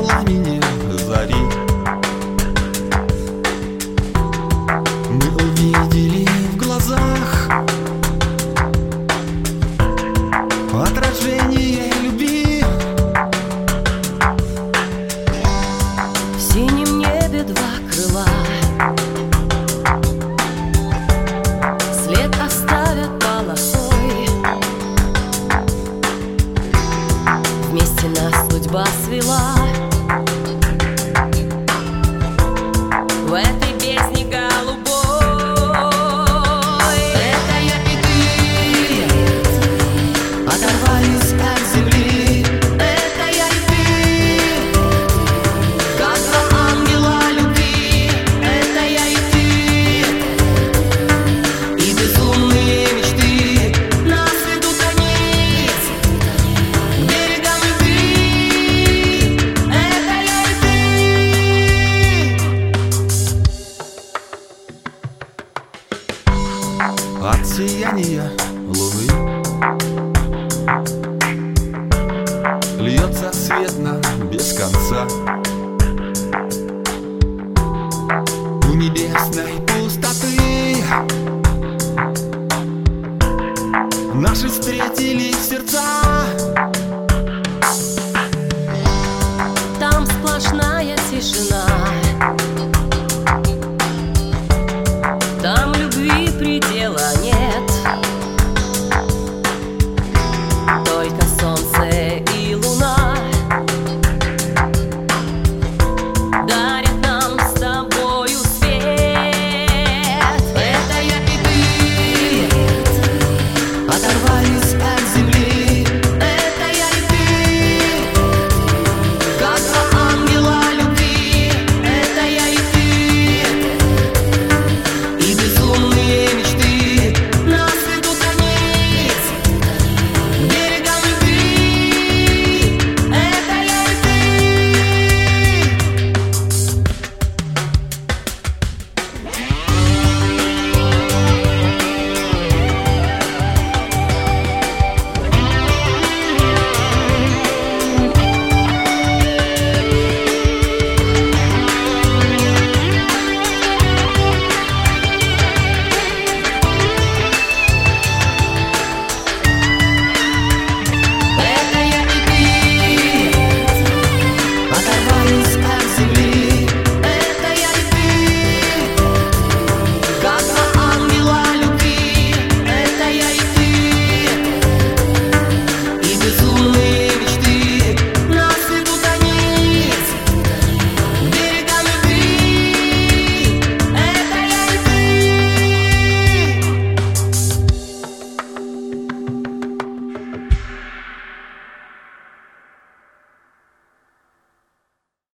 пламени зари. Мы увидели в глазах отражение любви. В синем небе два крыла след оставят полосой. Вместе нас судьба свела. В этой песне голубой это я и ты Оторвались от земли. это я и ты, как два ангела любви. Это я и ты, И безумные мечты нас ведут они к берегам любви. Это я и ты. от сияния луны льется свет нам без конца. У небесной